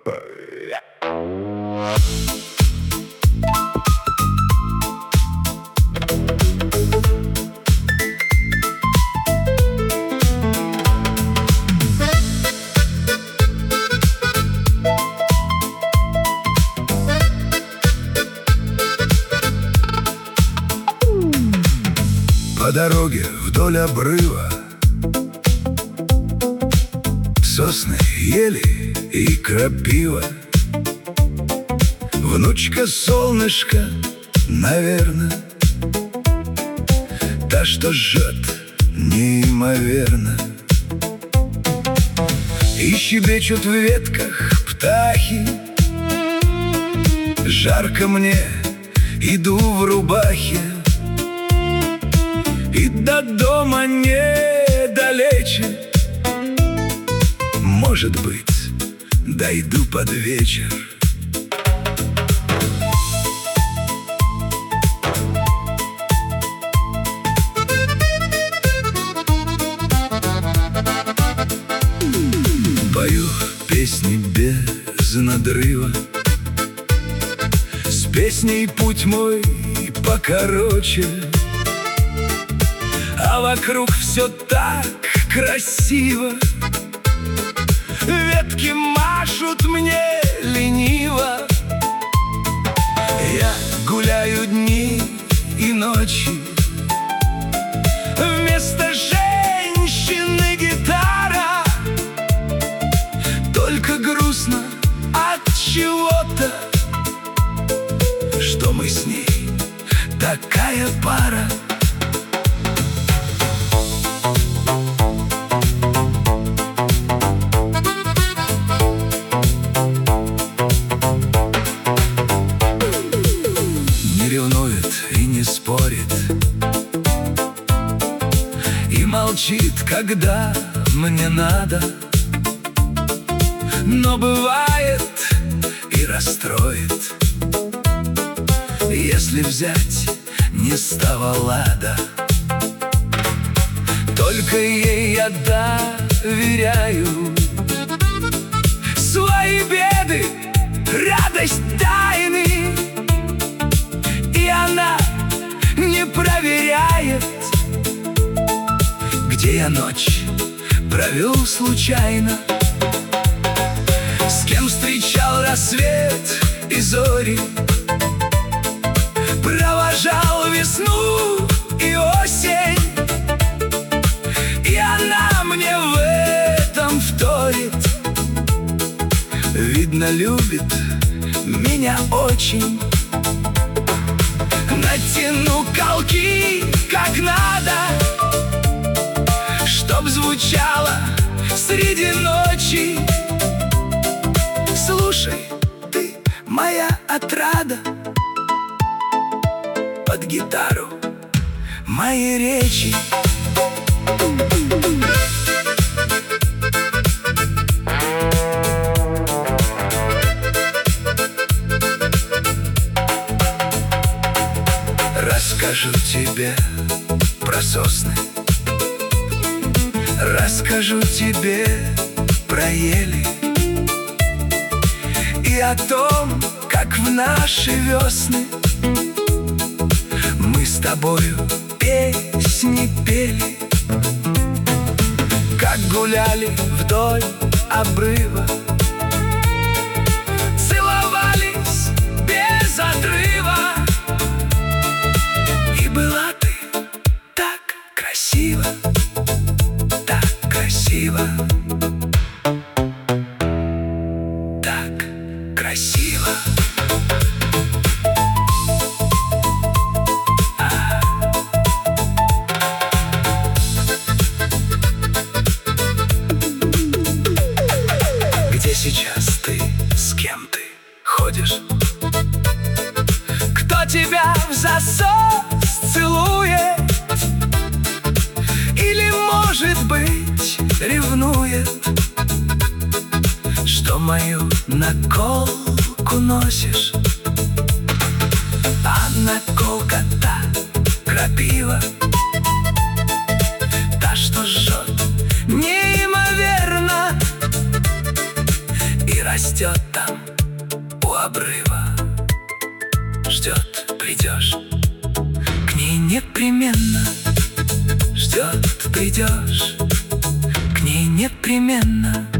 По дороге вдоль обрыва сосны, ели и крапива. Внучка солнышко, наверно, та, что жжет неимоверно. И щебечут в ветках птахи. Жарко мне, иду в рубахе, и до дома недалече. Может быть, дойду под вечер. Пою песни без надрыва. С песней путь мой покороче, а вокруг все так красиво. Ветки машут мне лениво. Я гуляю дни и ночи. Вместо женщины гитара. Только грустно от чего-то, что мы с ней такая пара. Не ревнует и не спорит, и молчит, когда мне надо. Но бывает и расстроит, если взять не с того лада. Только ей я доверяю свои беды, радость, тайны. И она не проверяет, где я ночь провел случайно, с кем встречал рассвет и зори, провожал весну и осень. И она мне в этом вторит. Видно, любит меня очень. Натяну колки как надо, чтоб звучало среди ночи. Слушай, ты моя отрада, под гитару мои речи. Расскажу тебе про сосны, расскажу тебе про ели и о том, как в наши весны мы с тобою песни пели, как гуляли вдоль обрыва, целовались без отрыва. И была ты так красива, так красива, так красиво. Где сейчас ты, с кем ты ходишь? Кто тебя в засос целует? Или, может быть, ревнует, что мою наколку носишь? А наколка-то крапива, та, что жжет неимоверно и растет там у обрыва. Ждет, придешь к ней непременно. Ждет, придешь к ней непременно.